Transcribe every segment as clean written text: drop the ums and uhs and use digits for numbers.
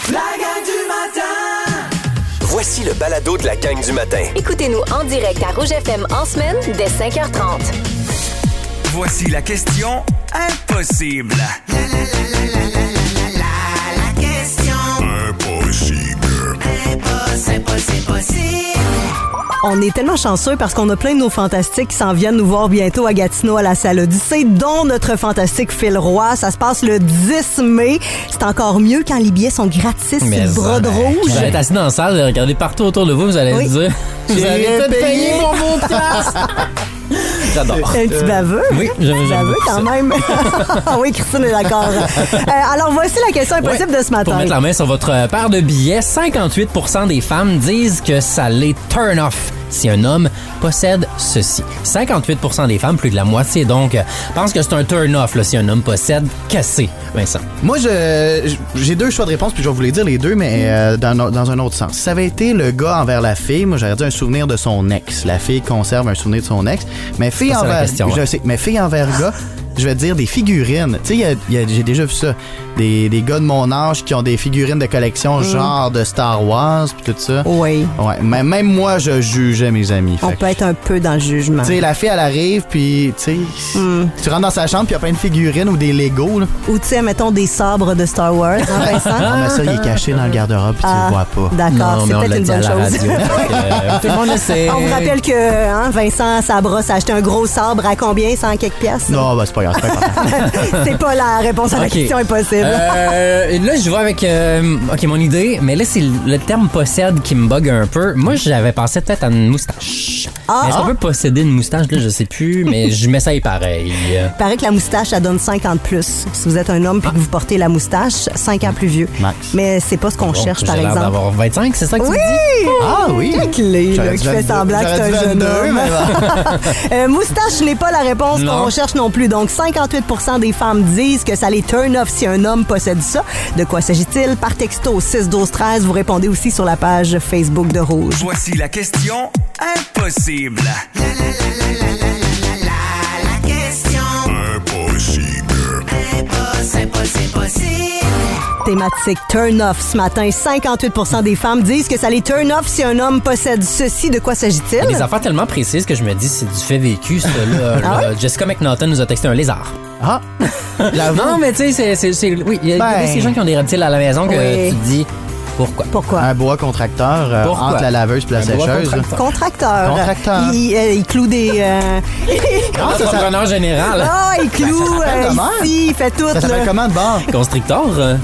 La gang du matin! Voici le balado de la gang du matin. Écoutez-nous en direct à Rouge FM en semaine dès 5h30. Voici la question impossible. La question Impossible. impossible. On est tellement chanceux parce qu'on a plein de nos fantastiques qui s'en viennent nous voir bientôt à Gatineau à la Salle Odyssée, dont notre fantastique Phil Roy. Ça se passe le 10 mai. C'est encore mieux quand les billets sont gratis sur le bras de rouge. Vous allez être assis dans la salle, regardez partout autour de vous, vous allez dire vous avez tout payé pour vos places. J'adore. Un petit baveux. Oui, j'aime baveux beaucoup quand ça. même. Oui, Christine est d'accord. Alors voici la question impossible de ce matin. Pour mettre la main sur votre paire de billets, 58% des femmes disent que ça les turn off si un homme possède ceci. 58% des femmes, plus de la moitié donc, pensent que c'est un turn off là, si un homme possède cassé. Vincent. Moi, j'ai deux choix de réponse, puis je vais vous les dire les deux, mais dans un autre sens. Si ça avait été le gars envers la fille, moi, j'aurais dit un souvenir de son ex. La fille conserve un souvenir de son ex. Mais fille Ça, c'est la envers... question, Je sais, mais fille envers gars... Je vais te dire des figurines. Tu sais, j'ai déjà vu ça. Des gars de mon âge qui ont des figurines de collection genre de Star Wars pis tout ça. Oui. Ouais, mais même moi, je jugeais mes amis. On peut être un peu dans le jugement. Tu sais, la fille, elle arrive, puis tu sais, tu rentres dans sa chambre, puis il y a plein de figurines ou des Legos. Là. Ou tu sais, mettons des sabres de Star Wars, hein, Vincent? Ah, mais ça, il est caché dans le garde-robe, puis tu le vois pas. D'accord, Non, c'est mais on peut-être l'a une dit à bonne la chose. radio. Tout le monde le sait. On vous rappelle que Vincent Sabrosse a acheté un gros sabre à combien? 100 quelques piastres? Non, ben c'est pas grave, c'est pas important. C'est pas la réponse à la Ok. question impossible. Là, je vois avec mon idée, mais là, c'est le terme possède qui me bug un peu. Moi, j'avais pensé peut-être à une moustache. Est-ce qu'on peut posséder une moustache? Là, je sais plus, mais je m'essaye pareil. Il paraît que la moustache, ça donne 50 plus. Si vous êtes un homme et que vous portez la moustache, 5 ans plus vieux. Max. Mais c'est pas ce qu'on cherche, par J'ai l'air exemple. d'avoir 25, c'est ça que tu Oui! me dis? Ah oui! Quelle clé, là, J'aurais qui dit fait 22, semblant que c'est j'aurais un dit jeune 22, homme. mais Moustache n'est pas la réponse Non. qu'on cherche non plus. Donc, 58% des femmes disent que ça les turn off si un homme possède ça. De quoi s'agit-il? Par texto 6-12-13, vous répondez aussi sur la page Facebook de Rouge. Voici la question impossible. La question Impossible. impossible. Thématique turn off ce matin. 58% des femmes disent que ça les turn off si un homme possède ceci. De quoi Il y a s'agit-il? des affaires tellement précises que je me dis c'est du fait vécu, ça. Là. Jessica McNaughton nous a texté un lézard. Ah! Non, mais tu sais, oui, il y a ces gens qui ont des reptiles à la maison que Oui. tu te dis pourquoi. Pourquoi? Un bois contracteur Pourquoi? entre la laveuse et la Un bois sécheuse. contracteur. Contracteur. Contracteur. Il cloue des... Entrepreneur général. Ah, il cloue s'appelle comment? ici, il fait tout. Ça s'appelle là. comment de bord? Constrictor?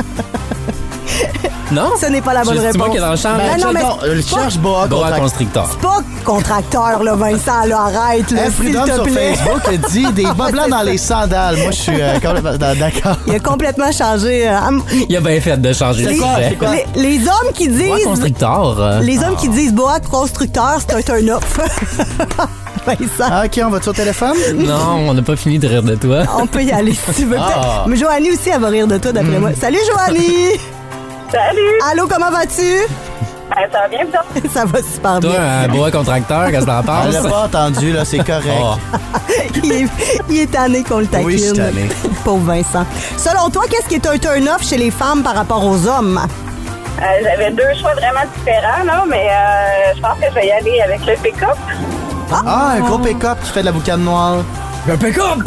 Non? Ce n'est pas la bonne C'est réponse. moi qui est dans le champ. Ben non, mais Le c'est pas- cherche bois Boa contracteur. constrictor. C'est pas contracteur, là, Vincent, là, arrête, là, s'il Freedom te sur plaît. Facebook dit des bas blancs dans les sandales. Moi, je suis complètement d'accord. Il a complètement changé. Il a bien fait de changer le Les, sujet. les hommes qui Boa disent... constrictor. Les hommes qui disent boa constructeur, c'est un turn-off. Vincent, Ah, OK, on va-tu au téléphone? Non, on n'a pas fini de rire de toi. on peut y aller si tu veux. Ah. Mais Joanie aussi, elle va rire de toi, d'après moi. Salut, Joanie! Salut! Allô, comment vas-tu? Ça va bien, ça? Ça va super Toi, bien. un boa contracteur, qu'est-ce que t'en On penses? l'a pas entendu, là, c'est correct. Oh. Il est tanné qu'on le taquine. Oui, je suis tanné. Pauvre Vincent. Selon toi, qu'est-ce qui est un turn-off chez les femmes par rapport aux hommes? J'avais deux choix vraiment différents, là, mais je pense que je vais y aller avec le pick-up. Ah, un gros pick-up qui fait de la boucane noire. Un pick-up!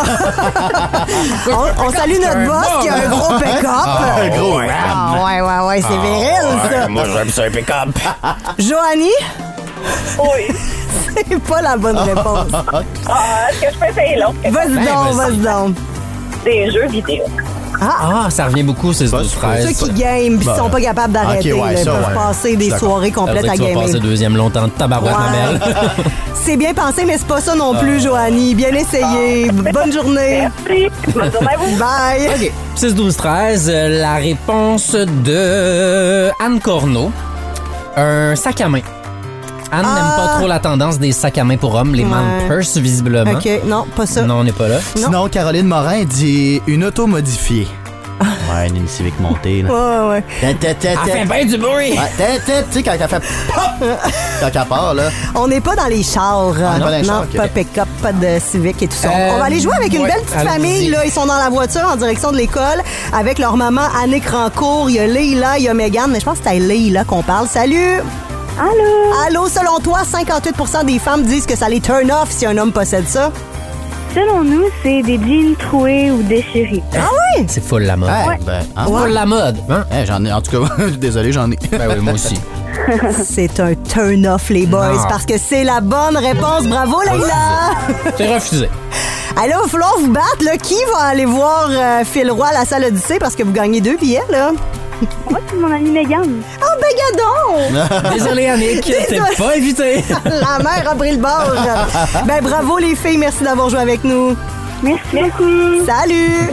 On salue notre boss qui a un gros pick-up. Un gros Ah, ouais, c'est viril, ça. Moi, j'aime ça, un pick-up. Joanie, Oui. c'est pas la bonne réponse. Est-ce que je peux essayer l'autre? Vas-y donc. Des jeux vidéo. Ah, ça revient beaucoup, ces deux Ceux fraises. qui game pis sont pas capables d'arrêter, ok, ouais, là, ils ça, peuvent ouais. passer des Je suis soirées Ça veut complètes dire à que tu vas passer gamer. deuxième longtemps de tabarouette, ma Ouais. belle. C'est bien pensé, mais c'est pas ça non plus, Joanie. Bien essayé. Bonne journée. Merci. Bonne journée à vous. Bye. OK. 6-12-13, la réponse de Anne Corneau. Un sac à main. Anne n'aime pas trop la tendance des sacs à main pour hommes, les man purse, visiblement. OK, non, pas ça. Non, on n'est pas là. Sinon, Caroline Morin dit une auto modifiée. Ouais, une civique montée, là. Ouais. Elle fait bien du bruit. Ouais, tu sais, quand elle fait pop, quand elle part, là. On n'est pas dans les chars. Ah, non, pas dans les chars, pas ok. pick-up, pas de Civic et tout ça. On va aller jouer avec une ouais, belle petite allons-y. famille. Là. Ils sont dans la voiture en direction de l'école avec leur maman Annick Rancourt. Il y a Leila, il y a Megan, mais je pense que c'est à Leila qu'on parle. Salut! Allô, selon toi, 58% des femmes disent que ça les turn off si un homme possède ça. Selon nous, c'est des jeans troués ou déchirés. Ah oui? C'est full la mode. Full la mode. Hein? J'en ai, en tout cas, désolé, j'en ai. Ben oui, moi aussi. C'est un turn off, les boys, Non. parce que c'est la bonne réponse. Bravo, Leila! C'est refusé. Alors, il va falloir vous battre. Là. Qui va aller voir Phil Roy à la salle Odyssée parce que vous gagnez 2 billets, là? Moi, c'est mon amie Megan. Oh, ben, gadon! Désolé, Annick, t'es pas invité. La mère a pris le bord. Ben, bravo, les filles. Merci d'avoir joué avec nous. Merci beaucoup. Salut!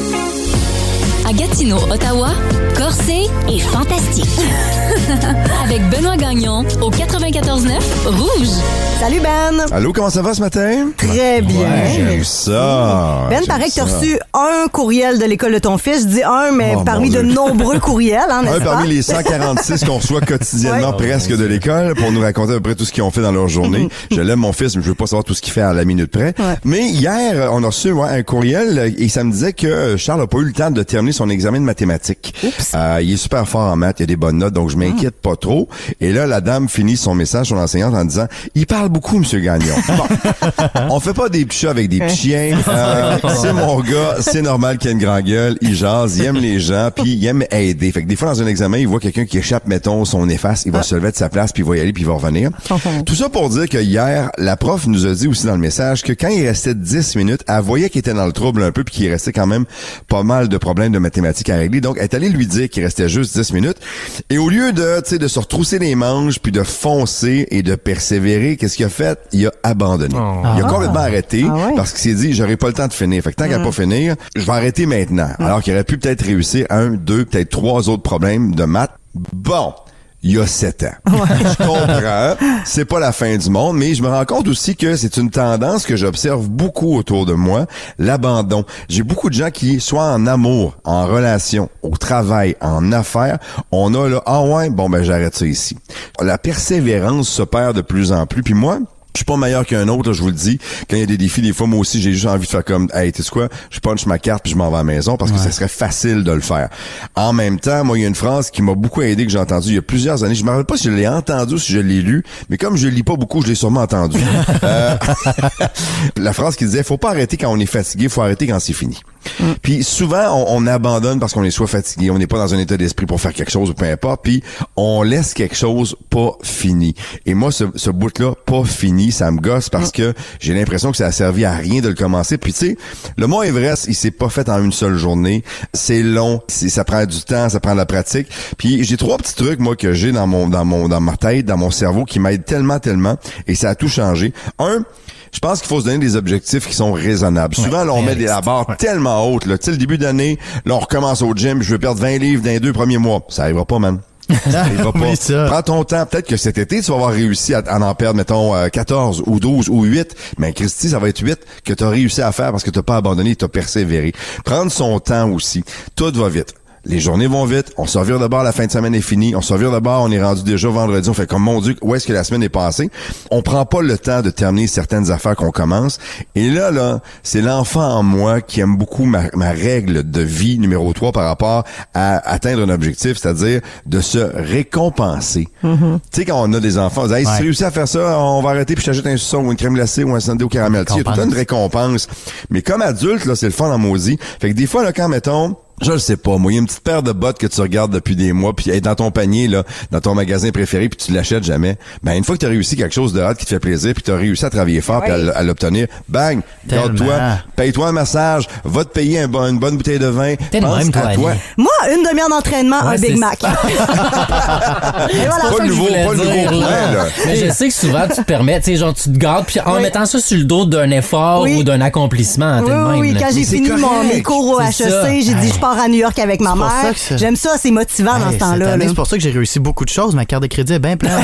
À Gatineau, Ottawa, Corsé est fantastique. Avec Benoît Gagnon au 94.9 Rouge. Salut, Ben. Allô, comment ça va ce matin? Très bien. J'aime ça. Ben, paraît que tu as reçu un courriel de l'école de ton fils. Je dis un, mais Oh, parmi mon de Dieu. nombreux courriels, hein, n'est-ce pas? Parmi les 146 qu'on reçoit quotidiennement presque de l'école pour nous raconter à peu près tout ce qu'ils ont fait dans leur journée. Je l'aime, mon fils, mais je veux pas savoir tout ce qu'il fait à la minute près. Ouais. Mais hier, on a reçu un courriel et ça me disait que Charles a pas eu le temps de terminer son examen de mathématiques. Il est super fort en maths, il a des bonnes notes, donc je m'inquiète pas trop. Et là, la dame finit son message, son enseignante, en disant « Il parle beaucoup, Monsieur Gagnon. » Bon, on fait pas des petits chats avec des petits chiens. C'est mon gars, c'est normal qu'il ait une grande gueule, il jase, il aime les gens, puis il aime aider. Fait que des fois, dans un examen, il voit quelqu'un qui échappe, mettons, son efface, il va se lever de sa place, puis il va y aller, puis il va revenir. Tout ça pour dire que hier, la prof nous a dit aussi dans le message que quand il restait 10 minutes, elle voyait qu'il était dans le trouble un peu, puis qu'il restait quand même pas mal de problèmes de mathématiques à régler. Donc, elle est allée lui dire qu'il restait juste 10 minutes. Et au lieu de se retrousser les manches, puis de foncer et de persévérer, qu'est-ce qu'il a fait? Il a abandonné. Il a complètement arrêté parce qu'il s'est dit, j'aurai pas le temps de finir. Fait que tant qu'à pas finir, je vais arrêter maintenant. Alors qu'il aurait pu peut-être réussir 1, 2, peut-être 3 autres problèmes de maths. Bon. Il y a 7 ans. Je comprends. C'est pas la fin du monde, mais je me rends compte aussi que c'est une tendance que j'observe beaucoup autour de moi, l'abandon. J'ai beaucoup de gens qui, soit en amour, en relation, au travail, en affaires, on a là, j'arrête ça ici. La persévérance se perd de plus en plus. Puis moi, je suis pas meilleur qu'un autre, là, je vous le dis. Quand il y a des défis, des fois, moi aussi, j'ai juste envie de faire comme, hey, tu sais quoi, je punch ma carte puis je m'en vais à la maison parce que ça serait facile de le faire. En même temps, moi, il y a une phrase qui m'a beaucoup aidé que j'ai entendue il y a plusieurs années. Je me rappelle pas si je l'ai entendu ou si je l'ai lu, mais comme je lis pas beaucoup, je l'ai sûrement entendu. La phrase qui disait, faut pas arrêter quand on est fatigué, faut arrêter quand c'est fini. Puis souvent, on abandonne parce qu'on est soit fatigué, on n'est pas dans un état d'esprit pour faire quelque chose ou peu importe, puis on laisse quelque chose pas fini. Et moi, ce bout-là, pas fini, ça me gosse parce que j'ai l'impression que ça a servi à rien de le commencer. Puis tu sais, le Mont Everest, il s'est pas fait en une seule journée. C'est long, ça prend du temps, ça prend de la pratique. Puis j'ai 3 petits trucs, moi, que j'ai dans ma tête, dans mon cerveau, qui m'aident tellement, et ça a tout changé. Je pense qu'il faut se donner des objectifs qui sont raisonnables. Souvent, là, on met la barre tellement haute. Tu sais, le début d'année, là, on recommence au gym, je veux perdre 20 livres dans les 2 premiers mois. Ça arrivera pas, man. Ça arrivera pas. Ça. Prends ton temps. Peut-être que cet été, tu vas avoir réussi à en perdre, mettons, 14 ou 12 ou 8. Mais Christy, ça va être 8 que tu as réussi à faire parce que tu n'as pas abandonné, tu as persévéré. Prendre son temps aussi. Tout va vite. Les journées vont vite, on se revire de bord, la fin de semaine est finie, on se revire de bord, on est rendu déjà vendredi, on fait comme mon Dieu, où est-ce que la semaine est passée? On prend pas le temps de terminer certaines affaires qu'on commence. Et là, c'est l'enfant en moi qui aime beaucoup ma règle de vie numéro 3 par rapport à atteindre un objectif, c'est-à-dire de se récompenser. Tu sais, quand on a des enfants, on dit, hey, si tu réussis à faire ça, on va arrêter puis je t'achète un suçon ou une crème glacée ou un sundae au caramel. Il y a tout le temps une récompense. Mais comme adulte, là, c'est le fun en maudit. Fait que des fois, là, quand, mettons, je le sais pas, moi, il y a une petite paire de bottes que tu regardes depuis des mois, puis elle est dans ton panier, là, dans ton magasin préféré, puis tu l'achètes jamais. Ben, une fois que tu as réussi quelque chose de hot qui te fait plaisir, puis tu as réussi à travailler fort, puis à l'obtenir, bang, garde-toi, paye-toi un massage, va te payer une bonne bouteille de vin, pense à toi. Moi, une demi-heure d'entraînement, un Big Mac. Pas le nouveau courant, là. Mais je sais que souvent, tu te permets, tu sais, genre, tu te gardes, puis en mettant ça sur le dos d'un effort ou d'un accomplissement, Oui, quand j'ai fini mes cours au HEC, j'ai dit, je pars pars à New York avec ma C'est pour mère. ça que ça- J'aime ça, c'est motivant dans ce Cette temps-là. année, là. c'est pour ça que j'ai réussi beaucoup de choses. Ma carte de crédit est bien pleine.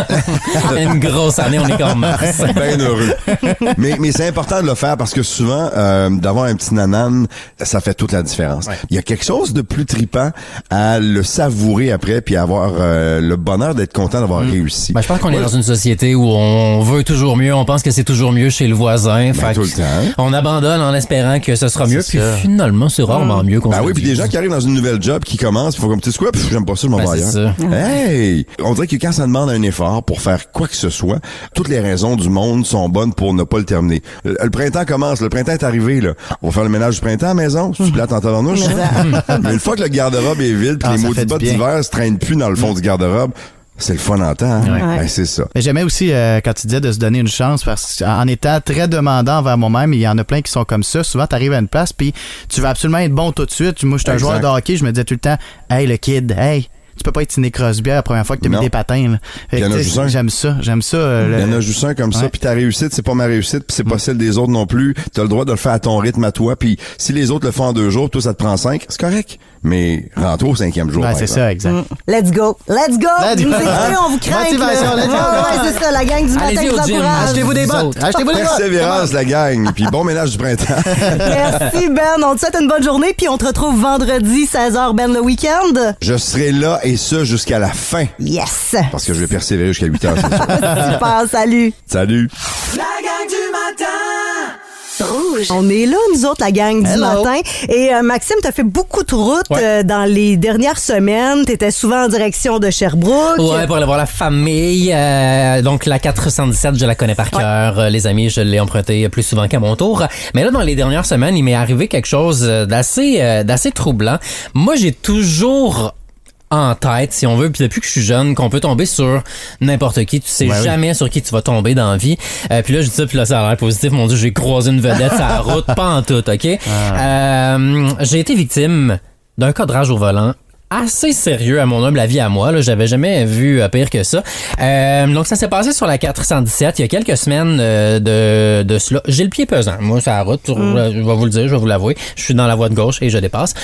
Une grosse année, on est comme Mars. Ben heureux. mais c'est important de le faire parce que souvent, d'avoir un petit nanan, ça fait toute la différence. Ouais. Il y a quelque chose de plus tripant à le savourer après puis avoir le bonheur d'être content d'avoir réussi. Ben, je pense qu'on est dans une société où on veut toujours mieux, on pense que c'est toujours mieux chez le voisin. Fait tout que le temps. on abandonne en espérant que ce sera mieux, puis ça. finalement, c'est rarement mieux qu'on Ben se oui, le puis dit. des gens qui arrivent dans une nouvelle job, qui commencent, il faut comme, tu sais quoi, pff, j'aime pas ça, je m'en Ben, vais c'est ailleurs. ça. Hey! On dirait que quand ça demande un effort pour faire quoi que ce soit, toutes les raisons du monde sont bonnes pour ne pas le terminer. Le printemps commence, le printemps est arrivé, là. On va faire le ménage du printemps à la maison, tu plates en tabarnouche, ça? Mais une fois que le garde-robe est vide, puis Ah, les ça maudits fait du bottes bien. d'hiver se traînent plus dans le fond du garde-robe, c'est le fun en temps, hein? Ouais. Ben, c'est ça. Mais j'aimais aussi quand tu disais de se donner une chance parce qu'en étant très demandant envers moi-même, il y en a plein qui sont comme ça. Souvent, tu arrives à une place puis tu veux absolument être bon tout de suite. Moi, je suis un Exact. joueur de hockey, je me disais tout le temps, hey le kid, hey. Tu peux pas être Sidney Crosby la première fois que t'as mis Non. des patins. Là. Fait Il y en que, a tu sais, juste un. J'aime ça. Il y en a juste un comme ça, Ouais. puis ta réussite, c'est pas ma réussite, puis c'est pas celle des autres non plus. T'as le droit de le faire à ton rythme à toi, puis si les autres le font en 2 jours, toi ça te prend 5, c'est correct. Mais rentre au 5e jour. Ouais, par c'est exemple. ça, exact. Let's go! Let's go! Let's Vous go. nous écoutez, on vous craint. Motivation, let's go. Ouais, c'est ça, la gang du matin Allez-y vous au gym. encourage. Achetez-vous des Vous bottes. autres. Achetez-vous des bottes. Persévérance, la gang, puis bon ménage du printemps. Merci Ben, on te souhaite une bonne journée puis on te retrouve vendredi 16h Ben le week-end. Je serai là et ça jusqu'à la fin, Yes! parce que je vais persévérer jusqu'à 8 heures. c'est sûr. Super, salut! Salut. La gang du matin. Rouge. On est là, nous autres, la gang du Hello. matin. Et Maxime, t'as fait beaucoup de routes Ouais. dans les dernières semaines. T'étais souvent en direction de Sherbrooke. Ouais, pour aller voir la famille. Donc, la 417, je la connais par cœur. Les amis, je l'ai emprunté plus souvent qu'à mon tour. Mais là, dans les dernières semaines, il m'est arrivé quelque chose d'assez troublant. Moi, j'ai toujours en tête, si on veut, puis depuis que je suis jeune, qu'on peut tomber sur n'importe qui. Tu sais Ouais, oui. jamais sur qui tu vas tomber dans la vie. Puis là, je dis ça, puis là, ça a l'air positif. Mon Dieu, j'ai croisé une vedette sur la route, pas en tout, OK? J'ai été victime d'un cadrage au volant assez sérieux à mon humble avis à moi. Là, j'avais jamais vu pire que ça. Donc, ça s'est passé sur la 417 il y a quelques semaines de cela. J'ai le pied pesant. Moi, sur la route, je vais vous le dire, je vais vous l'avouer. Je suis dans la voie de gauche et je dépasse.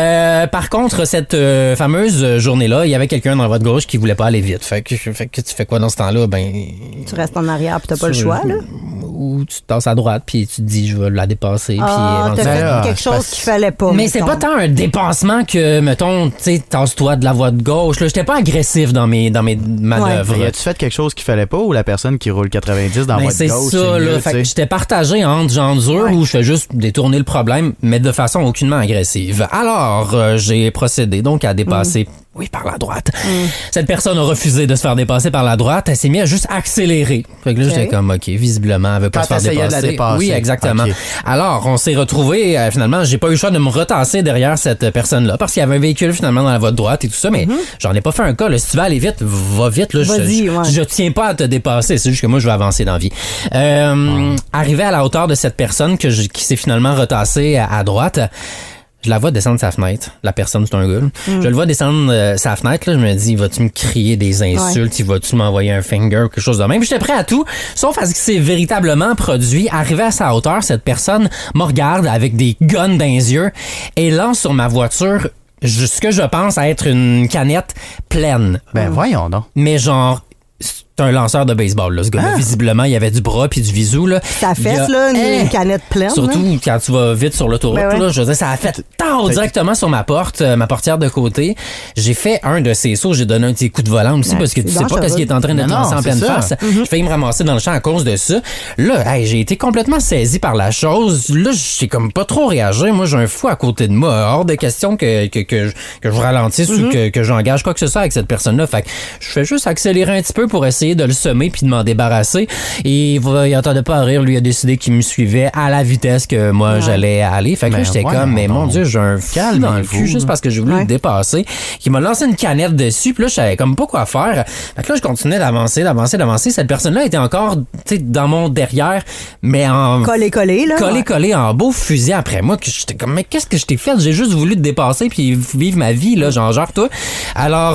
Par contre, cette fameuse journée-là, il y avait quelqu'un dans la voie de gauche qui voulait pas aller vite. Fait que tu fais quoi dans ce temps-là? Ben, Tu restes en arrière puis t'as pas le choix, là. Ou tu te tasses à droite puis tu te dis, je vais la dépasser. Ah, puis t'as éventuellement- fait quelque chose qu'il fallait pas. mais c'est mettons. pas tant un dépassement que, mettons, tu sais, tasse-toi de la voie de gauche. Là, j'étais pas agressif dans mes manœuvres. Mais as-tu fait quelque chose qu'il fallait pas ou la personne qui roule 90 dans la Ben, voie de c'est gauche? ça, mieux, là. tu Fait que sais? j'étais partagé entre gens durs où je fais juste détourner le problème, mais de façon aucunement agressive. Alors, j'ai procédé donc à dépasser, oui, par la droite. Cette personne a refusé de se faire dépasser par la droite. Elle s'est mise à juste accélérer. Fait que là, j'étais comme, OK, visiblement, elle veut pas Quand se faire t'essayais de dépasser. la dépasser. Oui, exactement. OK. Alors, on s'est retrouvés, finalement, j'ai pas eu le choix de me retasser derrière cette personne-là parce qu'il y avait un véhicule finalement dans la voie de droite et tout ça, mais j'en ai pas fait un cas. Là. Si tu veux aller vite, va vite. Là, Vas-y, ouais. je tiens pas à te dépasser. C'est juste que moi, je vais avancer dans la vie. Arrivé à la hauteur de cette personne qui s'est finalement retassée à droite, je la vois descendre sa fenêtre. La personne, c'est un gars. Je le vois descendre sa fenêtre. Là, je me dis, vas-tu me crier des insultes? Vas-tu m'envoyer un finger ou quelque chose de même? J'étais prêt à tout, sauf à ce qui s'est véritablement produit. Arrivé à sa hauteur, cette personne me regarde avec des guns dans les yeux et lance sur ma voiture ce que je pense être une canette pleine. Ben voyons donc. Mais genre, c'est un lanceur de baseball, là, ce gars-là. Visiblement, il y avait du bras puis du visu, là. Ça fesse, là, une canette pleine. Surtout là. quand tu vas vite sur l'autoroute, Ben ouais. là, je veux dire, ça a fait tant directement sur ma porte, ma portière de côté. J'ai fait un de ces sauts, j'ai donné un petit coup de volant aussi, Ouais, parce que tu c'est sais pas dangereux. qu'est-ce qui est en train de te Non, lancer en c'est pleine ça. face. J'ai failli me ramasser dans le champ à cause de ça. Là, hey, j'ai été complètement saisi par la chose. Là, j'ai comme pas trop réagi. Moi, j'ai un fou à côté de moi. Hors de question que je ralentisse ou que j'engage quoi que ce soit avec cette personne-là. Fait que je fais juste accélérer un petit peu pour essayer de le semer puis de m'en débarrasser. Et il attendait pas à rire. Lui a décidé qu'il me suivait à la vitesse que moi j'allais aller. Fait que là, Ben, j'étais voyons comme, mais mon donc. Dieu, j'ai un fou dans le cul Calmez-vous. juste parce que j'ai voulu le dépasser. Qui m'a lancé une canette dessus. Puis là, je savais comme pas quoi faire. Fait que là, je continuais d'avancer. Cette personne-là était encore, tu sais, dans mon derrière, mais en Collé, là. collé en beau fusil après moi. Que j'étais comme, mais qu'est-ce que je t'ai fait? J'ai juste voulu te dépasser puis vivre ma vie, là, genre toi. Alors,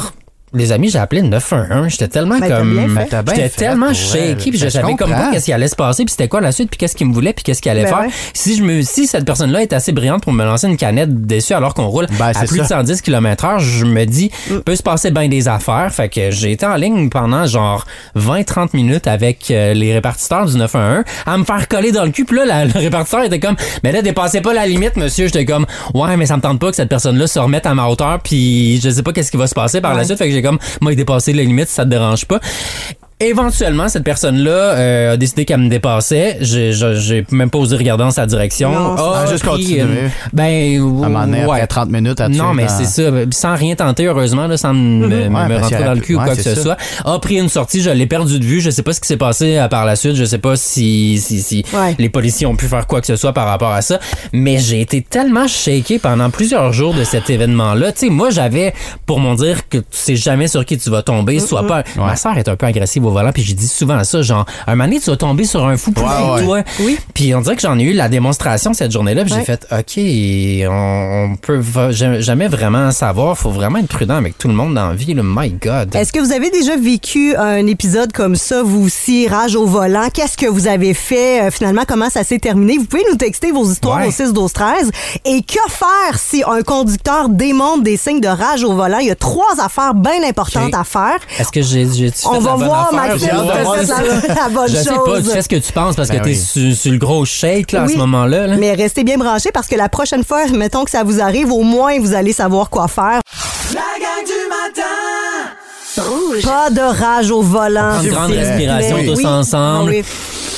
Les amis, j'ai appelé le 911. J'étais tellement j'étais tellement shaky, puis je savais comme pas qu'est-ce qui allait se passer, puis c'était quoi la suite, puis qu'est-ce qu'il me voulait, puis qu'est-ce qu'il allait faire. Ouais. Si cette personne-là est assez brillante pour me lancer une canette dessus alors qu'on roule à plus de 110 km/h, je me dis, peut se passer bien des affaires. Fait que j'ai été en ligne pendant genre 20-30 minutes avec les répartiteurs du 911 à me faire coller dans le cul. Puis là, le répartiteur était comme, mais là, dépassez pas la limite, monsieur. J'étais comme, ouais, mais ça me tente pas que cette personne-là se remette à ma hauteur, puis je sais pas qu'est-ce qui va se passer par la suite. Fait que j'ai comme, moi, dépassé la limite, ça te dérange pas. Éventuellement, cette personne-là a décidé qu'elle me dépassait. J'ai même pas osé regarder dans sa direction. Juste continuer. À un moment donné, après 30 minutes, non, mais c'est ça. Sans rien tenter, heureusement, là, sans me rentrer dans le cul ou quoi que ce soit. A pris une sortie, je l'ai perdu de vue. Je sais pas ce qui s'est passé par la suite. Je sais pas si les policiers ont pu faire quoi que ce soit par rapport à ça. Mais j'ai été tellement shaké pendant plusieurs jours de cet événement-là. Tu sais, moi, j'avais pour m'en dire que tu sais jamais sur qui tu vas tomber. Soit pas. Ma sœur est un peu agressive au volant, puis j'ai dit souvent ça, genre, un moment donné, tu vas tomber sur un fou plus fou que toi. Oui. Puis on dirait que j'en ai eu la démonstration cette journée-là, puis j'ai fait, OK, on peut jamais vraiment savoir, faut vraiment être prudent avec tout le monde dans la vie, là. My God. Est-ce que vous avez déjà vécu un épisode comme ça, vous aussi, rage au volant? Qu'est-ce que vous avez fait? Finalement, comment ça s'est terminé? Vous pouvez nous texter vos histoires au 6-12-13. Et que faire si un conducteur démontre des signes de rage au volant? Il y a 3 affaires bien importantes à faire. Est-ce que j'ai on va voir, Maxime, la bonne chose. Je sais pas, tu fais ce que tu penses parce que t'es sur le gros shake là, à ce moment-là. Là. Mais restez bien branchés parce que la prochaine fois, mettons que ça vous arrive, au moins vous allez savoir quoi faire. La gang du matin! Rouge. Pas de rage au volant. Une grande respiration tous ensemble. Oui.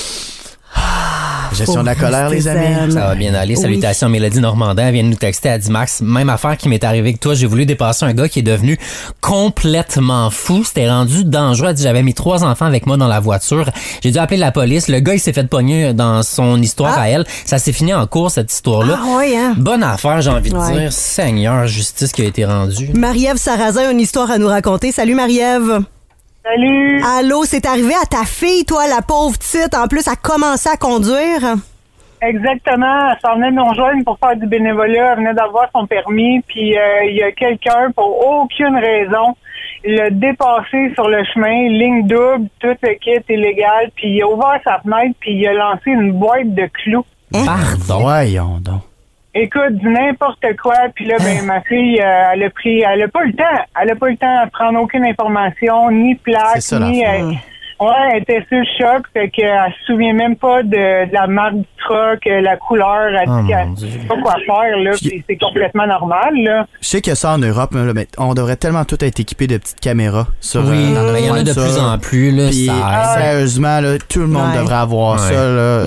Gestion de la colère, les amis. Ça va bien aller. Salutations, Mélodie Normandin. Elle vient de nous texter. Elle dit, Max, même affaire qui m'est arrivée avec toi. J'ai voulu dépasser un gars qui est devenu complètement fou. C'était rendu dangereux. Elle dit, j'avais mis 3 enfants avec moi dans la voiture. J'ai dû appeler la police. Le gars, il s'est fait pogner dans son histoire à elle. Ça s'est fini en cours, cette histoire-là. Bonne affaire, j'ai envie de dire. Seigneur, justice qui a été rendue. Marie-Ève Sarrazin a une histoire à nous raconter. Salut, Marie-Ève. Salut! Allô, c'est arrivé à ta fille, toi, la pauvre petite. En plus, elle a commencé à conduire. Exactement. Elle s'en venait de nous rejoindre pour faire du bénévolat. Elle venait d'avoir son permis. Puis, il y a quelqu'un, pour aucune raison, l'a dépassé sur le chemin, ligne double, tout le kit illégal. Puis, il a ouvert sa fenêtre, puis il a lancé une boîte de clous. Pardon? Voyons donc. Écoute, du n'importe quoi, puis là, ma fille, elle a pas le temps. Elle a pas le temps de prendre aucune information, ni plaque, ni... elle était sur le choc, fait qu'elle se souvient même pas de la marque du truck, la couleur, elle dit qu'elle sait pas quoi faire, là, puis c'est complètement normal, là. Je sais qu'il y a ça en Europe, mais on devrait tellement tout être équipé de petites caméras sur il y en a de plus en plus, là. Puis, sérieusement, là, tout le monde devrait avoir ça, là.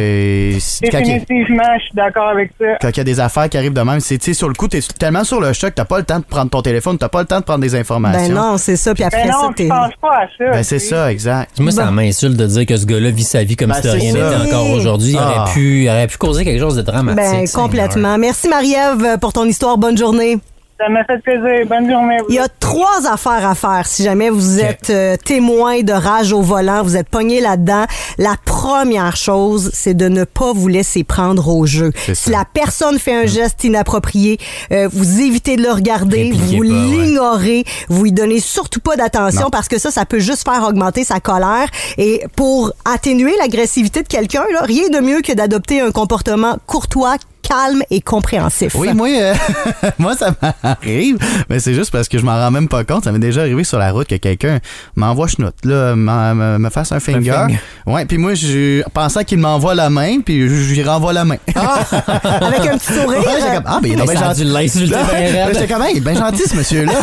Définitivement, je suis d'accord avec ça. Quand il y a des affaires qui arrivent de même, c'est, tu sais, sur le coup, t'es tellement sur le choc, t'as pas le temps de prendre ton téléphone, t'as pas le temps de prendre des informations. Ben non, c'est ça, puis après ça, tu penses pas à ça. Ben c'est ça, exact. Moi, ça m'insulte de dire que ce gars-là vit sa vie comme si de rien n'était encore aujourd'hui. Il aurait pu causer quelque chose de dramatique. Ben, complètement. Merci, Marie-Ève, pour ton histoire. Bonne journée. Ça m'a fait plaisir. Bonne journée. Il y a 3 affaires à faire si jamais vous êtes témoin de rage au volant, vous êtes pogné là-dedans. La première chose, c'est de ne pas vous laisser prendre au jeu. Si la personne fait un geste inapproprié, vous évitez de le regarder, vous l'ignorez, vous lui donnez surtout pas d'attention parce que ça peut juste faire augmenter sa colère. Et pour atténuer l'agressivité de quelqu'un, là, rien de mieux que d'adopter un comportement courtois, calme et compréhensif. Oui, moi ça m'arrive, mais c'est juste parce que je m'en rends même pas compte. Ça m'est déjà arrivé sur la route que quelqu'un m'envoie chenoute, là, me fasse un finger. Ouais, puis moi, je pensais qu'il m'envoie la main, puis je lui renvoie la main. Avec un petit sourire. Mais il est bien gentil. J'étais comme, il est bien gentil, ce monsieur-là.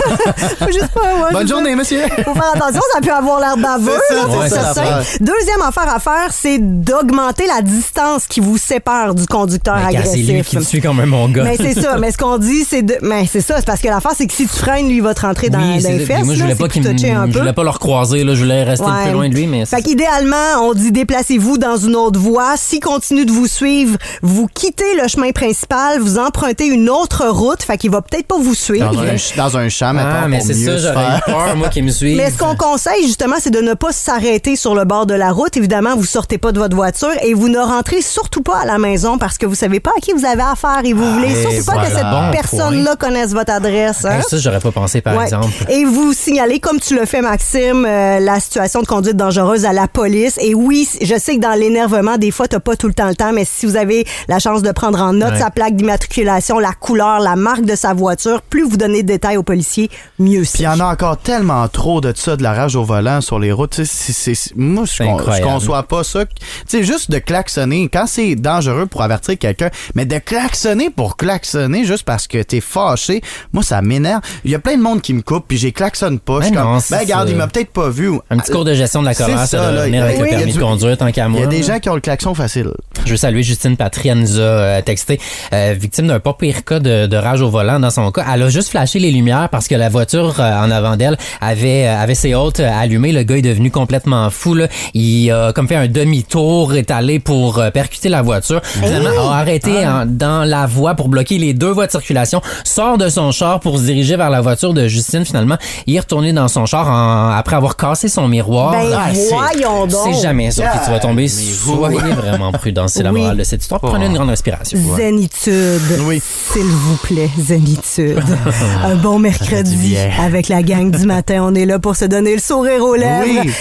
Bonne journée, monsieur. Faut faire attention, ça peut avoir l'air baveux. Deuxième affaire à faire, c'est d'augmenter la distance qui vous sépare du conducteur agressif. C'est lui qui me suit comme un mon gars. Mais c'est ça. Mais ce qu'on dit, c'est c'est ça. C'est parce que l'affaire, c'est que si tu freines, lui, il va te rentrer dans les fesses. Moi, je voulais pas je voulais pas le recroiser, là. Je voulais rester plus loin de lui, mais. Fait qu'idéalement, on dit déplacez-vous dans une autre voie. S'il continue de vous suivre, vous quittez le chemin principal, vous empruntez une autre route. Fait qu'il va peut-être pas vous suivre. Dans un champ, maintenant. Mais c'est ça, j'aurais peur, moi, qu'il me suive. Mais ce qu'on conseille, justement, c'est de ne pas s'arrêter sur le bord de la route. Évidemment, vous sortez pas de votre voiture et vous ne rentrez surtout pas à la maison parce que vous savez pas à qui vous vous avez affaire et vous voulez surtout pas que cette personne-là connaisse votre adresse. Hein? Ça, j'aurais pas pensé, par exemple. Et vous signalez, comme tu le fais, Maxime, la situation de conduite dangereuse à la police. Et oui, je sais que dans l'énervement, des fois, t'as pas tout le temps, mais si vous avez la chance de prendre en note sa plaque d'immatriculation, la couleur, la marque de sa voiture, plus vous donnez de détails aux policiers, mieux c'est. Puis il y en a encore tellement trop de ça, de la rage au volant sur les routes. Moi, je conçois pas ça. Tu sais, juste de klaxonner, quand c'est dangereux pour avertir quelqu'un, mais de klaxonner pour klaxonner juste parce que t'es fâché, moi, ça m'énerve. Il y a plein de monde qui me coupe, puis j'ai klaxonne pas. Je suis comme, regarde, il m'a peut-être pas vu. Un petit cours de gestion de la colère, ça doit venir avec le permis de conduire, tant qu'à moi. Il y a des gens qui ont le klaxon facile. Je veux saluer Justine Patry, elle nous a texté, victime d'un pas pire cas de rage au volant dans son cas. Elle a juste flashé les lumières parce que la voiture en avant d'elle avait ses hautes allumées. Le gars est devenu complètement fou. Là. Il a comme fait un demi-tour, est allé pour percuter la voiture. Finalement, a arrêté dans la voie pour bloquer les deux voies de circulation. Sort de son char pour se diriger vers la voiture de Justine. Finalement, il est retourné dans son char après avoir cassé son miroir. Voyons donc! C'est jamais sûr que tu vas tomber. Soyez vraiment prudent. C'est la morale de cette histoire. Prenez une grande respiration. Zénitude. Oui. S'il vous plaît, zénitude. Un bon mercredi avec la gang du matin. On est là pour se donner le sourire aux lèvres. Oui.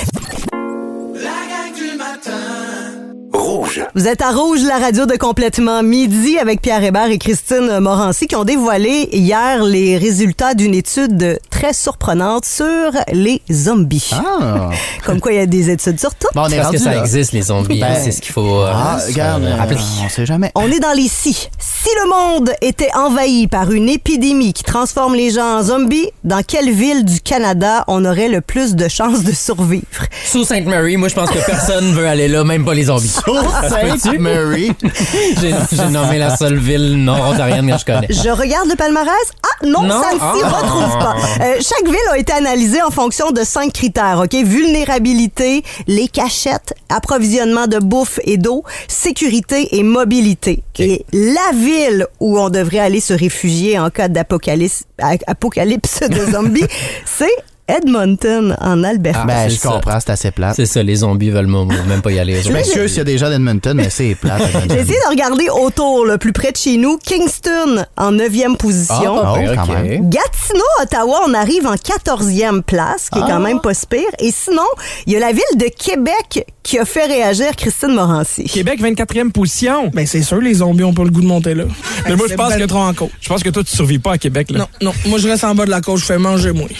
La gang du matin. Rouge. Vous êtes à Rouge, la radio de Complètement Midi avec Pierre Hébert et Christine Morancy qui ont dévoilé hier les résultats d'une étude très surprenante sur les zombies. Comme quoi, il y a des études sur tout. Bon, parce que ça existe, les zombies. C'est ce qu'il faut rappeler. On sait jamais. On est dans les si. Si le monde était envahi par une épidémie qui transforme les gens en zombies, dans quelle ville du Canada on aurait le plus de chances de survivre? Sault Ste. Marie, moi je pense que personne veut aller là, même pas les zombies. Sault Ste. Marie. J'ai nommé la seule ville nord-ontarienne que je connais. Je regarde le palmarès. Ah non, ça ne s'y retrouve pas. Chaque ville a été analysée en fonction de 5 critères. Ok, vulnérabilité, les cachettes, approvisionnement de bouffe et d'eau, sécurité et mobilité. Et la ville où on devrait aller se réfugier en cas d'apocalypse de zombies, c'est Edmonton, en Alberta. Je comprends, c'est assez plate. C'est ça, les zombies veulent même pas y aller. Je m'excuse s'il y a des gens d'Edmonton, mais c'est plate. J'ai essayé de regarder autour, le plus près de chez nous. Kingston, en 9e position. Quand même. Gatineau, Ottawa, on arrive en 14e place, qui est quand même pas si pire. Et sinon, il y a la ville de Québec qui a fait réagir Christine Morancy. Québec, 24e position. Ben, c'est sûr, les zombies ont pas le goût de monter là. Mais moi, je pense que toi, tu survis pas à Québec, là. Non. Moi, je reste en bas de la côte, je fais manger moi.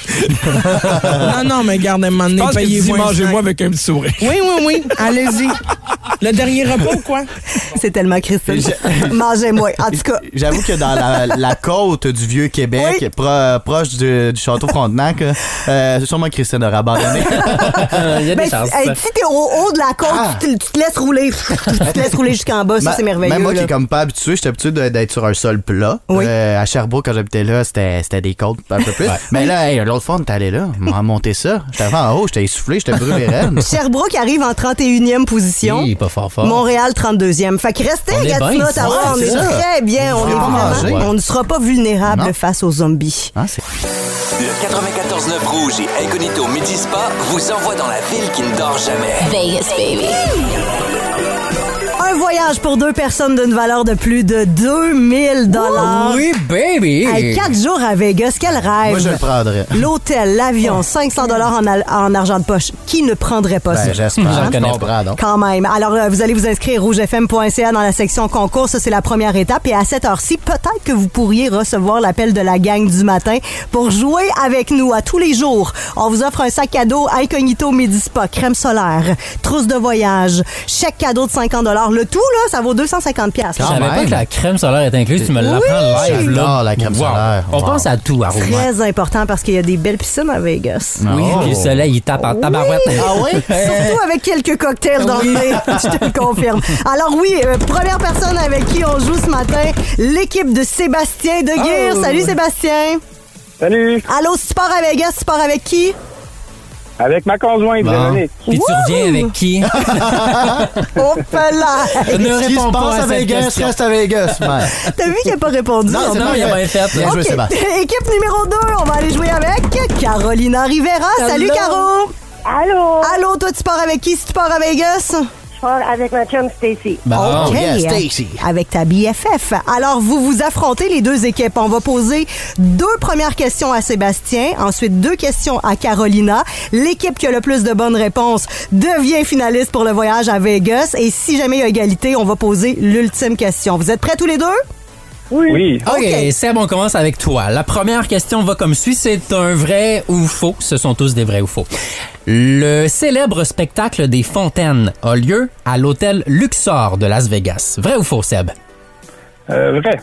Non, mais gardez-moi. Je pense que tu dis mangez-moi avec un petit sourire. Oui. Allez-y. Le dernier repas ou quoi? C'est tellement Christine. Mangez-moi. En tout cas. J'avoue que dans la côte du Vieux-Québec, proche du Château Frontenac, sûrement Christine aurait abandonné. Il y a des chances. Si t'es au haut de la côte, tu te laisses rouler. Tu te laisses rouler jusqu'en bas. Ça, c'est merveilleux. Même moi qui est comme pas habitué, j'étais habitué d'être sur un sol plat. À Sherbrooke, quand j'habitais là, c'était des côtes un peu plus. Mais là, l'autre fois, on est allé là. On a monté ça. J'étais en haut, j'étais essoufflé, j'étais brûlé raide. Sherbrooke arrive en 31e position. Oui, pas fort. Montréal, 32e. Fait que restez à Gatineau, Ottawa, on est très bien. On ne sera pas vulnérable face aux zombies. Le 94.9 Rouge et Incognito Midi Spa vous envoie dans la ville qui ne dort jamais. Vegas, baby. Un voyage pour 2 personnes d'une valeur de plus de 2000 $. Oui, baby! 4 jours à Vegas, quel rêve! Moi, je le prendrais. L'hôtel, l'avion, 500 $ en argent de poche. Qui ne prendrait pas ça? J'espère. J'en connais pas. Quand même. Alors, vous allez vous inscrire rougefm.ca dans la section concours. Ça, c'est la première étape. Et à cette heure-ci, peut-être que vous pourriez recevoir l'appel de la gang du matin pour jouer avec nous à tous les jours. On vous offre un sac cadeau Incognito Midi Spa, crème solaire, trousse de voyage, chèque cadeau de 50 $. Le tout, là, ça vaut 250 $. Je savais pas que la crème solaire est incluse. Tu me l'apprends live, là. La crème solaire. On pense à tout à Rouge. Très important parce qu'il y a des belles piscines à Vegas. Oui, puis le soleil, il tape en tabarouette. Ah oui? Surtout avec quelques cocktails dans le nez, je te le confirme. Alors oui, première personne avec qui on joue ce matin, l'équipe de Sébastien de Guire. Salut Sébastien. Salut. Allô, si tu pars à Vegas, tu pars avec qui? Avec ma conjointe, Véronique. Puis tu reviens avec qui? Hop là! Ne Si réponds tu passes pas à Vegas, reste à Vegas. T'as vu qu'il n'a pas répondu? Non, il a bien fait. Bien joué, Sébastien. Équipe numéro 2, on va aller jouer avec Carolina Rivera. Salut, Caro! Allô? Allô, toi, tu pars avec qui si tu pars à Vegas? je pars avec ma chum Stacy. OK, Stacy. avec ta BFF. Alors, vous vous affrontez les deux équipes. On va poser 2 premières questions à Sébastien, ensuite 2 questions à Carolina. L'équipe qui a le plus de bonnes réponses devient finaliste pour le voyage à Vegas. Et si jamais il y a égalité, on va poser l'ultime question. Vous êtes prêts tous les deux? Oui. OK, Seb, on commence avec toi. La première question va comme suit. C'est un vrai ou faux. Ce sont tous des vrais ou faux. Le célèbre spectacle des fontaines a lieu à l'hôtel Luxor de Las Vegas. Vrai ou faux, Seb? Vrai.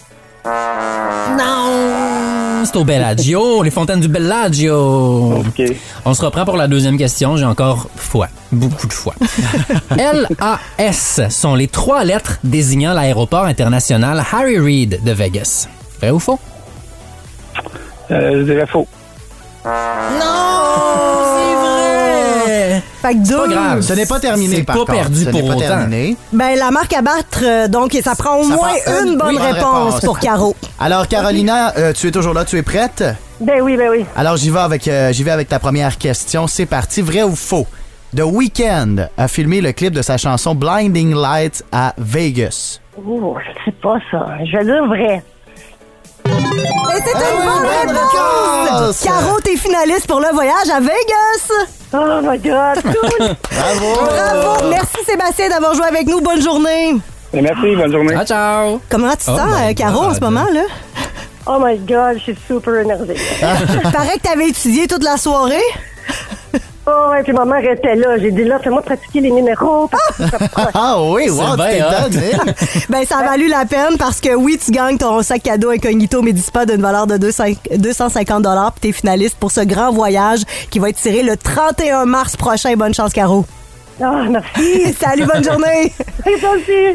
Non! C'est au Bellagio, les fontaines du Bellagio. OK. On se reprend pour la deuxième question. J'ai encore beaucoup de fois. LAS sont les 3 lettres désignant l'aéroport international Harry Reid de Vegas. Vrai ou faux? Je dirais faux. Non! C'est vrai! Fait que C'est pas grave. Ce n'est pas terminé, C'est par pas contre. perdu Ce pour n'est pas autant. terminé. Ben, la marque à battre, donc ça prend au moins une bonne réponse pour Caro. Alors, Carolina, tu es toujours là, tu es prête? Ben oui. Alors, j'y vais avec ta première question. C'est parti, vrai ou faux? The Weeknd a filmé le clip de sa chanson Blinding Lights à Vegas. Oh, je sais pas ça. Je vais dire vrai. Et c'est une bonne réponse! Caro, t'es finaliste pour le voyage à Vegas! Oh my God! Cool. Bravo! Merci Sébastien d'avoir joué avec nous. Bonne journée! Merci, bonne journée. Ciao! Comment tu te sens, Caro, en ce moment, là? Oh my God, je suis super énervée. Paraît que t'avais étudié toute la soirée. Oh, ouais, puis ma mère était là. J'ai dit là, fais-moi pratiquer les numéros. Ah oui, wow, t'es donné. Ben, ça a valu la peine parce que oui, tu gagnes ton sac cadeau incognito Médispa d'une valeur de 250 $, puis t'es finaliste pour ce grand voyage qui va être tiré le 31 mars prochain. Bonne chance, Caro. Ah, merci. Salut, bonne journée. Et toi aussi.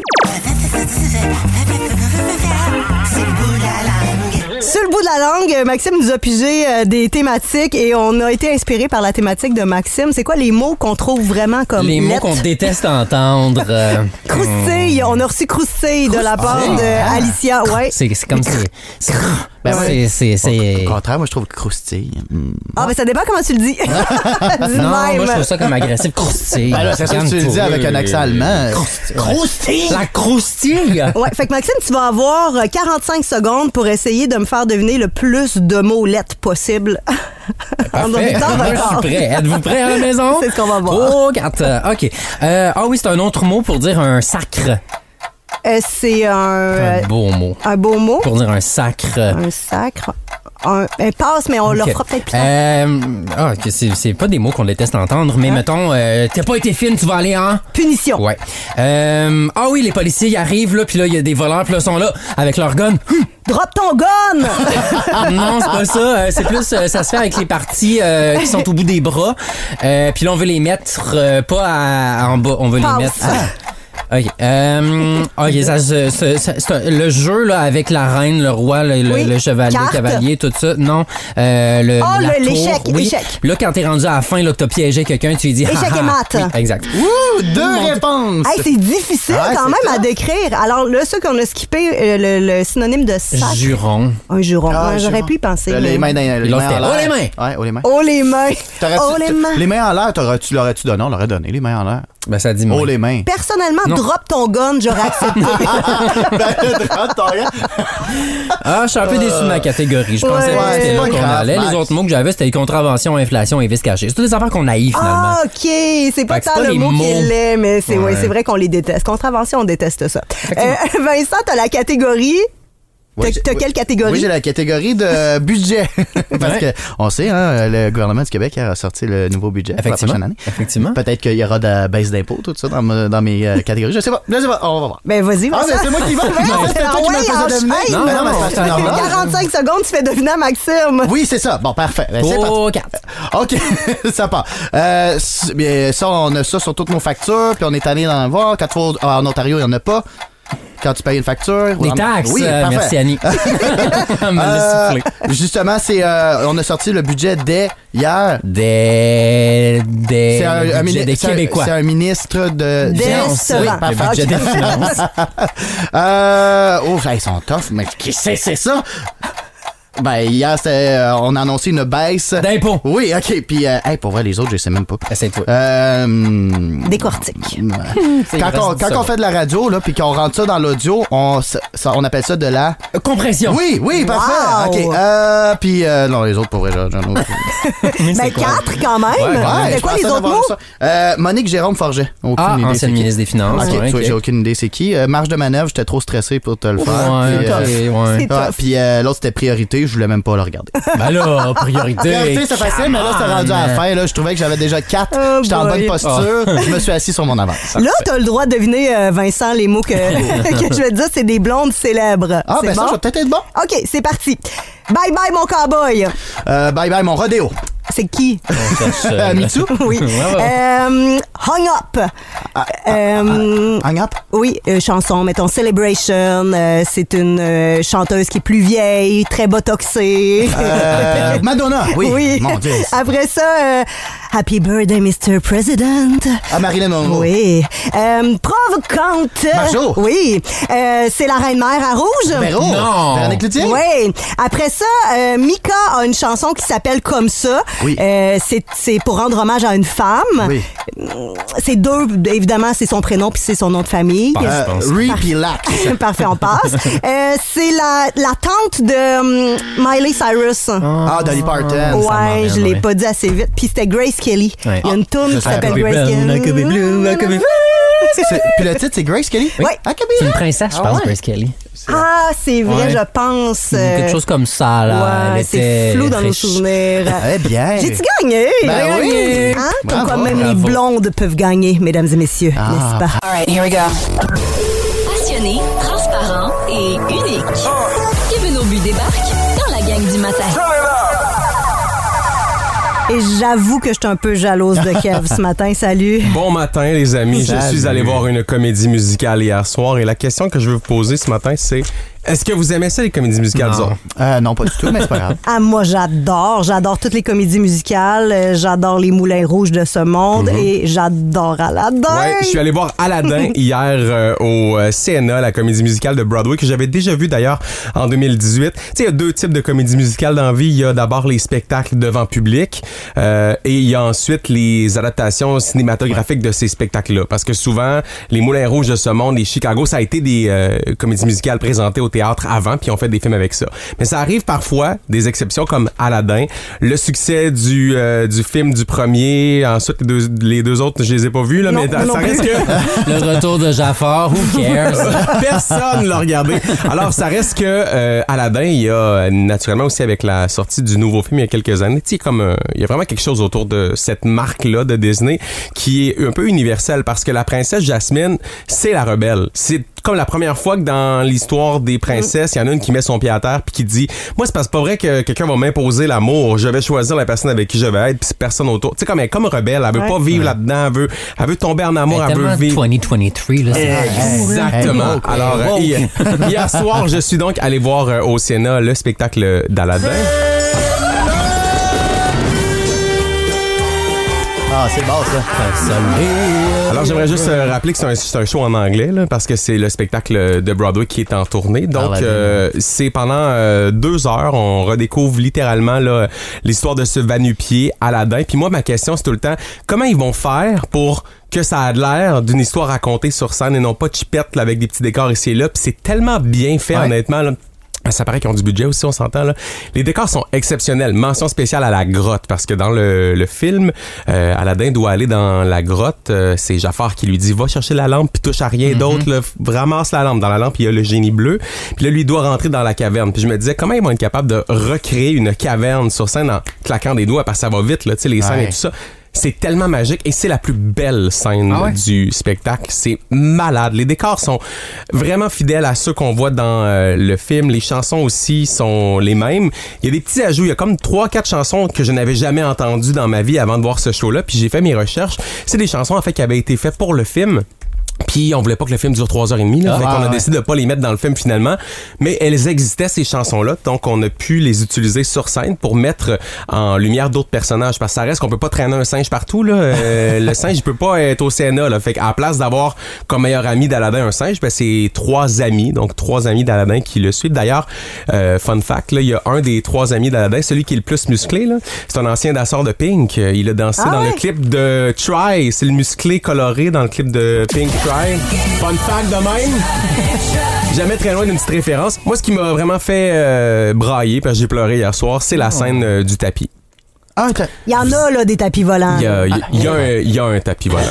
Sur le bout de la langue, Maxime nous a pigé des thématiques et on a été inspiré par la thématique de Maxime. C'est quoi les mots qu'on trouve vraiment comme Les mots lettres? qu'on déteste entendre. Croustille. On a reçu croustille de la part de Alicia. Ouais. C'est comme c'est Au contraire, moi, je trouve croustille. Ah, ben ça dépend comment tu le dis. Dis non, même. moi, je trouve ça comme agressif. Croustille. Ben là, c'est ça que tu le dis avec un accent allemand. Croustille. La croustille. Ouais, fait que Maxime, tu vas avoir 45 secondes pour essayer de me faire deviner le plus de mots lettres possible. Parfait. Moi, je suis prêt. Êtes-vous prêts à la maison? C'est ce qu'on va voir. Oh, 4. OK. Ah oui, c'est un autre mot pour dire un sacre. C'est Un beau mot. un beau mot. Pour dire un sacre. Un sacre. Un passe, mais on le fera peut-être plus tard. OK, c'est pas des mots qu'on déteste entendre, mais mettons, t'as pas été fine, tu vas aller en... Punition. Ouais. Ah oui, les policiers ils arrivent, là, puis là, il y a des voleurs, puis là, sont là, avec leur gun. Drop ton gun! Non, c'est pas ça. C'est plus, ça se fait avec les parties qui sont au bout des bras. Puis là, on veut les mettre pas en bas, on veut les mettre... OK. OK, le jeu là, avec la reine, le roi, le chevalier, Carte. cavalier, tout ça. Non. l'échec. Oui. L'échec. Là, quand t'es rendu à la fin, là, que t'as piégé quelqu'un, tu lui dis... Échec et mat. Oui, exact. Ouh, 2 réponses. Hey, c'est difficile Ouais, quand c'est même ça. à décrire. Alors là, ceux qu'on a skippé, le synonyme de sac. Juron. Un juron. Ah, Ouais, j'aurais juron. pu y penser. Les mains dans les L'autre, mains c'était en l'air. oh, les mains. Ouais, oh, les mains. Oh, les mains. Oh, les mains. Les mains en l'air, l'aurais-tu donné? On l'aurait donné, les mains en l'air. Ben, ça dit moi. Oh, les mains. Personnellement, Non. drop ton gun, j'aurais accepté. Ah, je suis un peu déçu de ma catégorie. Je pensais Ouais, que c'était c'est là pas qu'on grave, allait. Max. Les autres mots que j'avais, c'était contravention, inflation et vice caché. C'est toutes des affaires qu'on haït, finalement. Ah, OK. C'est pas Fait que c'est tant pas le les mot mots. qu'il est, mais c'est Ouais. c'est vrai qu'on les déteste. Contravention, on déteste ça. Vincent, t'as la catégorie. T'as quelle catégorie? Oui, j'ai la catégorie de budget. Parce que, on sait, hein, le gouvernement du Québec a sorti le nouveau budget pour la prochaine année. Effectivement. Peut-être qu'il y aura de la baisse d'impôts, tout ça, dans mes catégories. Je sais pas, on va voir. Ben, vas-y, Ah, Vincent. ben, c'est moi qui va. C'était toi qui me faisais deviner. enchaîne. Ben non, mais c'est pas normal. 45 secondes, tu fais deviner à Maxime. Oui, c'est ça. Bon, parfait. Ben, c'est Oh, parti. 4. OK, ça part. Bien, ça, on a ça sur toutes nos factures, puis on est allé dans le voir. Quand tu vas en Ontario, il n'y en a pas. Quand tu payes une facture. Des taxes. Oui, parfait. Merci, Annie. Elle me l'a soufflé. Justement, on a sorti le budget dès hier. C'est C'est budget des Québécois. C'est un ministre de Décevant. Oui, Le parfait. budget des OK. finances. Ils sont tough, mais qu'est-ce que c'est ça? Ben, hier, on a annoncé une baisse. D'impôts. Oui, OK. Puis, pour vrai, les autres, je sais même pas. Essaye-toi. Décortique. Quand on fait de la radio, là, puis qu'on rentre ça dans l'audio, on appelle ça de la... compression. Oui, parfait. Wow. OK. Puis, non, les autres, pour vrai, j'en ai aucune. Mais 4 quand même. Ouais, c'est quoi les autres mots? Monique Jérôme Forget. Aucune idée. Ancienne ministre des Finances. OK, j'ai aucune idée c'est qui. Marge de manœuvre, j'étais trop stressé pour te le faire. Ouais. Puis l'autre, c'était priorité, je voulais même pas le regarder. Ben là, priorité. Priorité, c'est facile, mais là, c'était rendu à la fin. Là, je trouvais que j'avais déjà 4. J'étais en bonne posture. Je me suis assis sur mon avance. Là, t'as le droit de deviner, Vincent, les mots que je vais te dire, c'est des blondes célèbres. Ah, c'est ben bon? ça, je vais peut-être être bon. OK, c'est parti. Bye bye, mon cowboy. Bye bye, mon rodéo. C'est qui? Mitsu? Oui. Hung Up. Hung Up? Oui, chanson, mettons Celebration. C'est une chanteuse qui est plus vieille, très botoxée. Madonna, oui. Mon Dieu. Après ça, Happy Birthday, Mr. President. Marilyn Monroe. Oui. Provocante. Marjo. Oui. C'est la Reine-Mère à rouge. Véro. Non. Véronique Cloutier. Oui. Après ça, Mika a une chanson qui s'appelle Comme ça. Oui. C'est pour rendre hommage à une femme. Oui. C'est deux, évidemment, c'est son prénom puis c'est son nom de famille. Ree puis Lac. Parfait, on passe. C'est la tante de Miley Cyrus. Dolly Parton. Ouais, je l'ai pas dit assez vite. Puis c'était Grace Kelly. Ouais. Il y a une tune qui s'appelle Grace Kelly. Puis le titre, c'est Grace Kelly? Oui. C'est une princesse, je pense, Grace Kelly. Ah, c'est vrai, je pense. Quelque chose comme ça, là. Ouais, c'est flou dans nos souvenirs. Eh bien. J'ai-tu gagné? Ben oui. Hein? Comme Bravo, quoi même les bravo. blondes peuvent gagner, mesdames et messieurs, n'est-ce pas? All right, here we go. Passionné, transparent et unique. Kevin Aubu débarque dans la gang du matin. Et j'avoue que je suis un peu jalouse de Kev ce matin. Salut. Bon matin, les amis. Salut. Je suis allé voir une comédie musicale hier soir et la question que je veux vous poser ce matin, c'est est-ce que vous aimez ça, les comédies musicales, disons? Non, pas du tout, mais c'est pas grave. Ah, moi, j'adore toutes les comédies musicales. J'adore les Moulins Rouges de ce monde et j'adore Aladdin. Ouais, je suis allé voir Aladdin hier au CNA, la comédie musicale de Broadway, que j'avais déjà vu d'ailleurs en 2018. Tu sais, il y a deux types de comédies musicales dans la vie. Il y a d'abord les spectacles devant public et il y a ensuite les adaptations cinématographiques de ces spectacles-là. Parce que souvent, les Moulins Rouges de ce monde, les Chicago, ça a été des comédies musicales présentées au théâtre avant, puis on fait des films avec ça. Mais ça arrive parfois, des exceptions comme Aladdin, le succès du film du premier, ensuite les deux autres, je les ai pas vus, là, mais ça reste que... Le retour de Jafar, who cares? Personne l'a regardé. Alors, ça reste que Aladdin, il y a naturellement aussi avec la sortie du nouveau film il y a quelques années, tu sais, comme il y a vraiment quelque chose autour de cette marque-là de Disney qui est un peu universelle parce que la princesse Jasmine, c'est la rebelle. C'est comme la première fois que dans l'histoire des princesses, il y en a une qui met son pied à terre puis qui dit moi c'est pas vrai que quelqu'un va m'imposer l'amour, je vais choisir la personne avec qui je vais être puis c'est personne autour. Tu sais comme elle est comme rebelle, elle veut pas vivre là-dedans, elle veut tomber en amour, elle veut vivre 2023 là, c'est exactement. Alors hier soir, je suis donc allé voir au Sénat le spectacle d'Aladdin. Ah, c'est bon, ça. Alors, j'aimerais juste rappeler que c'est un show en anglais, là, parce que c'est le spectacle de Broadway qui est en tournée. Donc, c'est pendant 2 heures, on redécouvre littéralement là, l'histoire de ce va-nu-pied Aladdin. Puis moi, ma question, c'est tout le temps, comment ils vont faire pour que ça a l'air d'une histoire racontée sur scène et non pas chipette là, avec des petits décors ici et là. Puis c'est tellement bien fait, honnêtement, là. Ça paraît qu'ils ont du budget aussi, on s'entend là. Les décors sont exceptionnels. Mention spéciale à la grotte parce que dans le film, Aladdin doit aller dans la grotte. C'est Jafar qui lui dit va chercher la lampe puis touche à rien d'autre. Là, ramasse la lampe. Dans la lampe il y a le génie bleu. Puis là lui il doit rentrer dans la caverne. Puis je me disais comment ils vont être capables de recréer une caverne sur scène en claquant des doigts parce que ça va vite là, tu sais les scènes et tout ça. C'est tellement magique et c'est la plus belle scène du spectacle. C'est malade. Les décors sont vraiment fidèles à ceux qu'on voit dans le film. Les chansons aussi sont les mêmes. Il y a des petits ajouts. Il y a comme 3-4 chansons que je n'avais jamais entendues dans ma vie avant de voir ce show-là. Puis j'ai fait mes recherches. C'est des chansons en fait qui avaient été faites pour le film. Puis on voulait pas que le film dure 3h30, là. Fait qu'on a décidé de pas les mettre dans le film finalement. Mais elles existaient, ces chansons-là. Donc on a pu les utiliser sur scène pour mettre en lumière d'autres personnages. Parce que ça reste qu'on peut pas traîner un singe partout, là. Le singe, il peut pas être au Sénat, là. Fait qu'à la place d'avoir comme meilleur ami d'Aladin un singe, ben c'est 3 amis. Donc 3 amis d'Aladin qui le suivent. D'ailleurs, fun fact, là, il y a un des 3 amis d'Aladin, celui qui est le plus musclé, là. C'est un ancien danseur de Pink. Il a dansé dans le clip de Try. C'est le musclé coloré dans le clip de Pink Try. Fun fact de même. Jamais très loin d'une petite référence. Moi, ce qui m'a vraiment fait brailler, parce que j'ai pleuré hier soir, c'est la scène du tapis. Il y en a, là, des tapis volants. Il y a un tapis volant.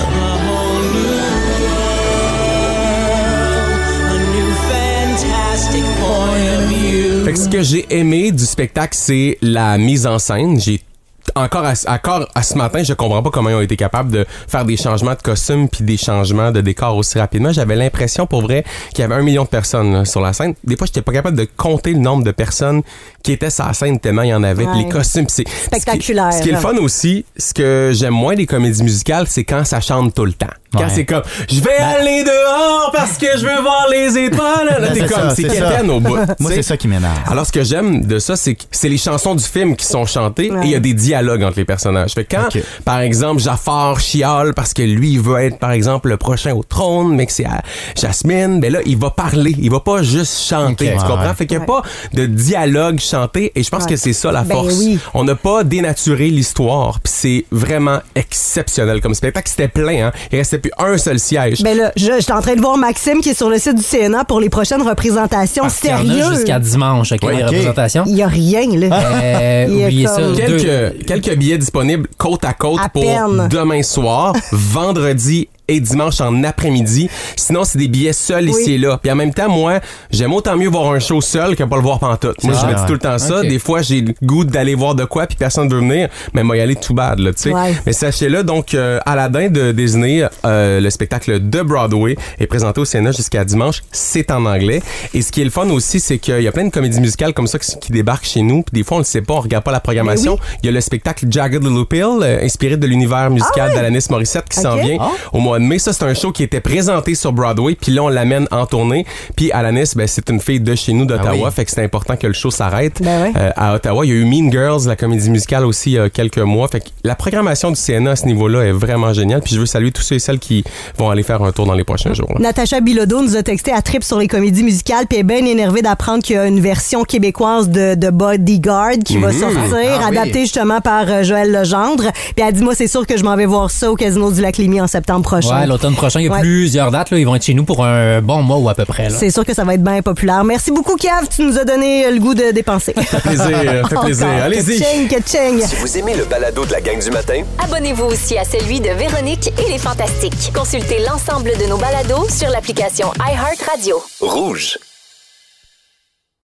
Fait que ce que j'ai aimé du spectacle, c'est la mise en scène. Encore à ce matin, je comprends pas comment ils ont été capables de faire des changements de costumes puis des changements de décor aussi rapidement. J'avais l'impression, pour vrai, qu'il y avait 1 million de personnes là, sur la scène. Des fois, j'étais pas capable de compter le nombre de personnes qui étaient sur la scène tellement il y en avait. Puis les costumes, c'est spectaculaire. Ce qui est le fun aussi, ce que j'aime moins des comédies musicales, c'est quand ça chante tout le temps. Quand c'est comme je vais aller dehors parce que je veux voir les étoiles. Là, t'es comme c'est quétaine au bout. Moi, c'est ça qui m'énerve. Alors, ce que j'aime de ça, c'est que c'est les chansons du film qui sont chantées et il y a des dialogues entre les personnages. Fait que quand, par exemple, Jafar chiale parce que lui, il veut être, par exemple, le prochain au trône, mais que c'est à Jasmine, ben là, il va parler. Il va pas juste chanter. Tu comprends? Fait qu'il y a pas de dialogue chanté et je pense que c'est ça la force. On n'a pas dénaturé l'histoire puis c'est vraiment exceptionnel comme spectacle. C'était plein, hein. Il restait plus un seul siège. Ben là, je suis en train de voir Maxime qui est sur le site du CNA pour les prochaines représentations. Sérieux? Il y en a jusqu'à dimanche, les représentations. Il y a rien, là. Oubliez ça. Quelques billets disponibles côte à côte pour demain soir, vendredi et dimanche en après-midi. Sinon, c'est des billets seuls ici et là. Puis en même temps, moi, j'aime autant mieux voir un show seul que pas le voir pantoute. Moi, je me dis tout le temps ça. Des fois, j'ai le goût d'aller voir de quoi puis personne ne veut venir. Mais moi, y aller tout bad, là, tu sais. Mais sachez-le, donc, Aladin de Disney, le spectacle de Broadway est présenté au Sénat jusqu'à dimanche. C'est en anglais. Et ce qui est le fun aussi, c'est qu'il y a plein de comédies musicales comme ça qui débarquent chez nous. Puis des fois, on ne sait pas, on regarde pas la programmation. Il y a le spectacle Jagged Little Pill, inspiré de l'univers musical d'Alanis Morissette qui s'en vient au mois de mai. Ça, c'est un show qui était présenté sur Broadway, puis là, on l'amène en tournée. Puis Alanis, ben, c'est une fille de chez nous, d'Ottawa, fait que c'est important que le show s'arrête. À Ottawa, il y a eu Mean Girls, la comédie musicale aussi, il y a quelques mois. Fait que la programmation du CNA à ce niveau-là est vraiment géniale. Puis je veux saluer tous ceux et celles qui vont aller faire un tour dans les prochains jours. Là. Natacha Bilodeau nous a texté à trip sur les comédies musicales, puis elle est bien énervée d'apprendre qu'il y a une version québécoise de Bodyguard qui va sortir, adaptée justement par Joël Legendre. Puis elle dit, moi, c'est sûr que je m'en vais voir ça au Casino du Lac-Lémy en septembre prochain. Ouais, l'automne prochain, il y a plusieurs dates. Là, ils vont être chez nous pour un bon mois ou à peu près. Là. C'est sûr que ça va être bien populaire. Merci beaucoup, Kev. Tu nous as donné le goût de dépenser. Ça fait plaisir. Allez-y. Si vous aimez le balado de la gang du matin, abonnez-vous aussi à celui de Véronique et les Fantastiques. Consultez l'ensemble de nos balados sur l'application iHeartRadio. Rouge.